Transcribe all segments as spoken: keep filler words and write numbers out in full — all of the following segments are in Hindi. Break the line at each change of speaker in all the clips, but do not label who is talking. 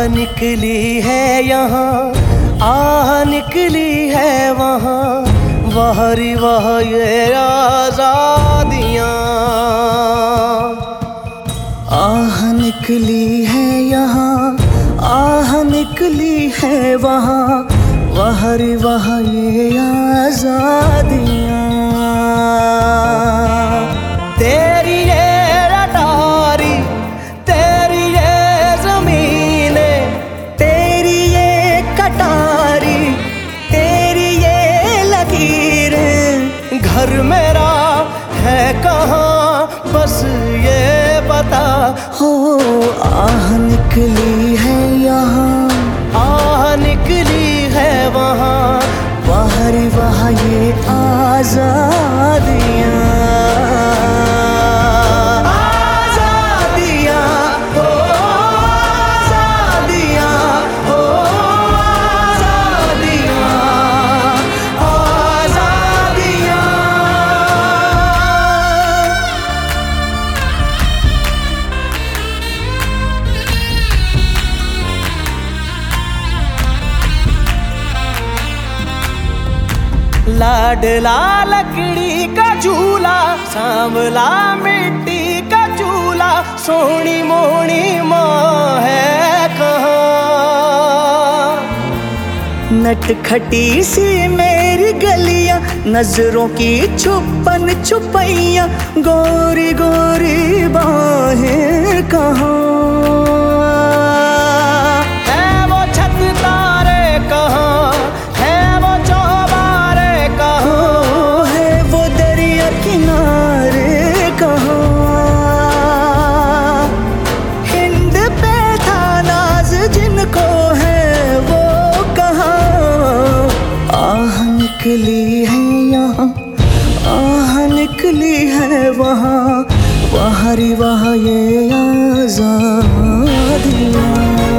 निकली है यहाँ, आह निकली है वहाँ, वहरी वह ये आजादियाँ। आह निकली है यहाँ, आह निकली है वहाँ, वहरी वह ये आजादियाँ। तेरी ये अटारी, तेरी ये ज़मीने, तेरी ये कटारी, तेरी ये लकीरें, घर मेरा है कहाँ बस ये बता। हो आह निकली है यहाँ, आह निकली है वहाँ, वहरी वह ये आजादियाँ। लाडला लकड़ी का झूला, सांवला मिट्टी का चूल्हा, सोनी मोनी माँ है कहाँ। नटखटी सी मेरी गलियां, नजरों की छुपन छुपैया, गोरी गोरी बाहें कहाँ। निकली है यहाँ, आह निकली है वहाँ, वहरी वह ये आजादियाँ।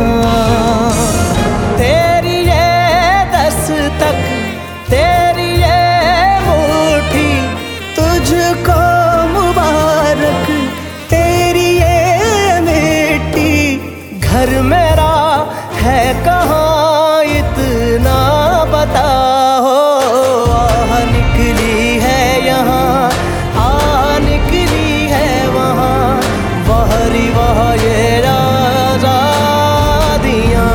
तेरी ये दस्तक, तेरी ये मुट्ठी, तुझको मुबारक, तेरी ये मिट्टी, घर मेरा है कहाँ इतना बता। निकली है यहाँ, आह निकली है वहाँ, वहरी वह ये आजादियाँ।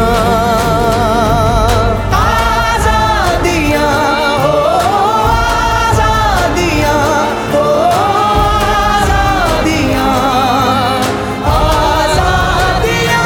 आजादियाँ हो आजादियाँ हो आजादियाँ, आजादियाँ।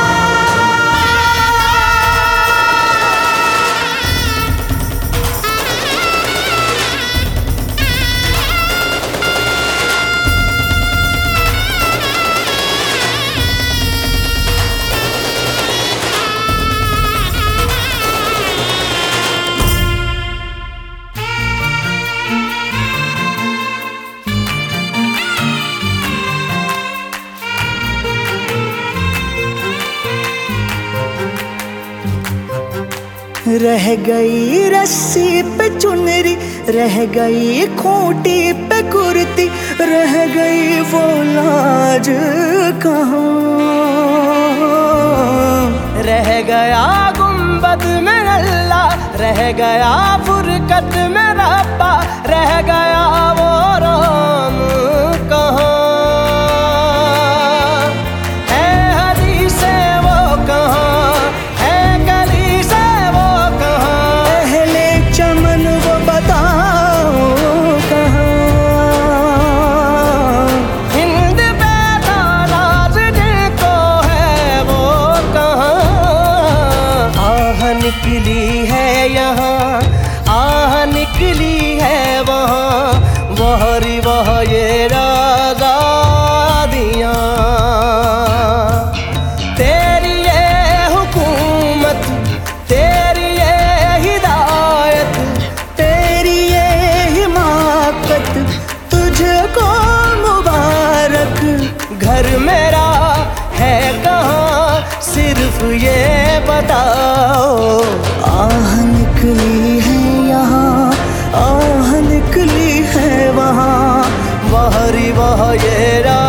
रह गई रस्सी पे चुनरी, रह गई खूंटी पे कुर्ती, रह गई वो लाज कहाँ। रह गया गुंबद में अल्लाह, रह गया फुरकत में रब्बा, रह गया वो राम कहाँ। निकली है यहाँ, आह निकली है वहाँ, वहरी वह ये आजादियाँ। तेरी ये हुकूमत, तेरी ये हिदायत, तेरी ये हिमाकत, तुझको मुबारक, घर मेरा है कहाँ सिर्फ ये बताओ। आह निकली है यहाँ, आह निकली है वहाँ, वहरी वह ये